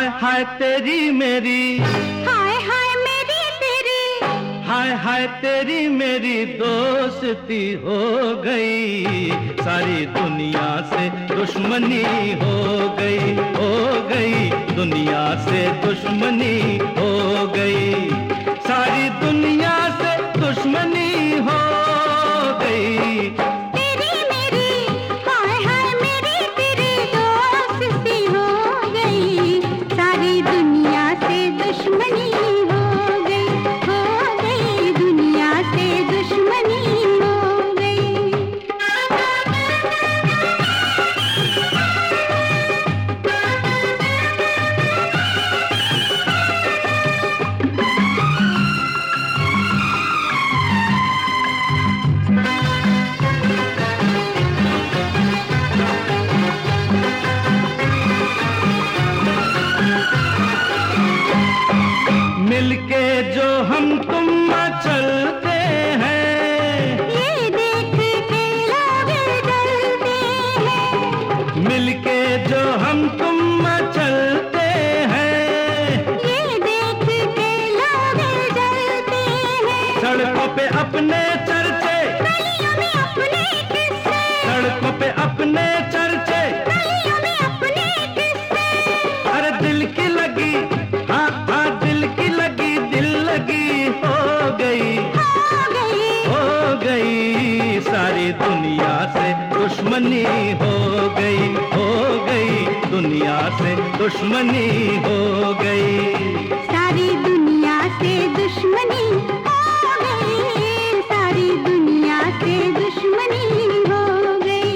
हाय तेरी मेरी, हाय हाय मेरी तेरी, हाय हाय तेरी मेरी दोस्ती हो गई, सारी दुनिया से दुश्मनी हो गई, हो गई दुनिया से दुश्मनी हो गई, सारी दुनिया से दुश्मनी हो गई। तेरी मेरी, हाय हाय मेरी तेरी दोस्ती हो गई, सारी दुनिया से दुश्मनी हो गई दुनिया से दुश्मनी हो गई। मिलके जो हम तुम चलते हैं, ये देख के लोग डरते हैं, मिलके जो हम तुम चलते हैं, ये देख के लोग डरते हैं, सड़कों पे अपने चर्चे, गलियों में अपने किस्से, सड़कों पे अपने चर्चे, गलियों में अपने किस्से, अरे दिल की लगी, हाँ हाँ दिल की लगी, दिल लगी हो गई, हो गई, सारी दुनिया से दुश्मनी हो गई, हो गई दुनिया से दुश्मनी हो गई। सारी दुनिया से दुश्मनी हो गई, सारी दुनिया से दुश्मनी हो गई।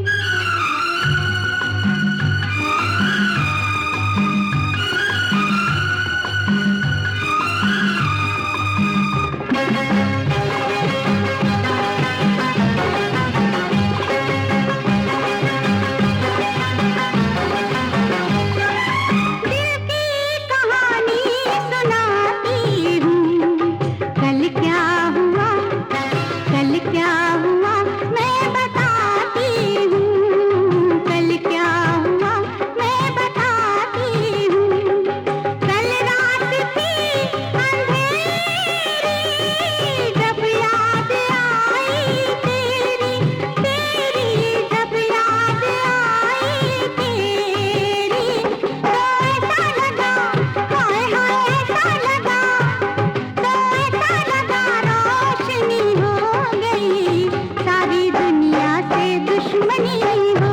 दिल की कहानी सुनाती हूँ, कल क्या हुआ, कल क्या हुआ मैं बताती हूँ, कल क्या हुआ मैं बताती हूँ। कल रात थी अंधेरी, जब याद आई तेरी, तेरी जब याद आई तेरी, तो ऐसा लगा, हाय हाय ऐसा लगा, तो ऐसा लगा रोशनी हो गई, सारी दुनिया से दुश्मनी हो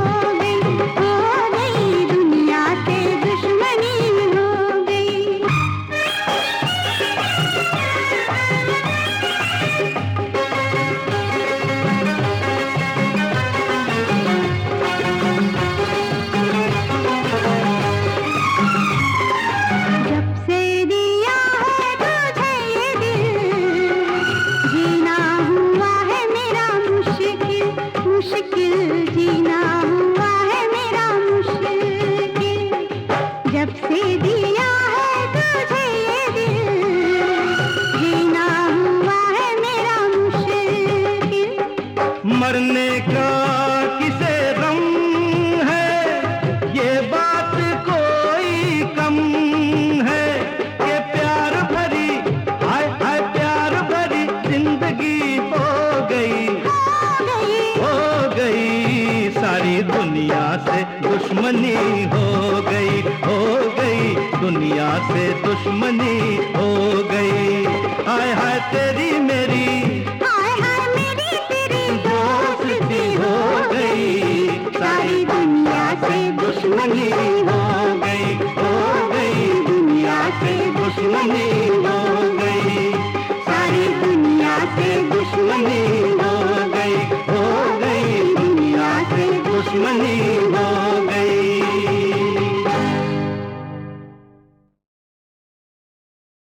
गई दुनिया से दुश्मनी हो गई। जब से दिया है तुझे ये दिल, जीना हुआ है मेरा मुश्किल, मुश्किल जीना हुआ है मेरा मुश्किल। जब से दिया है तुझे ये दिल, जीना हुआ है मेरा मुश्किल। मरने का किसे गम है, ये बात कोई कम है, ये प्यार भरी, हाय हाय प्यार भरी जिंदगी हो गई, हो गई, सारी दुनिया से दुश्मनी हो गई, हो गई दुनिया से दुश्मनी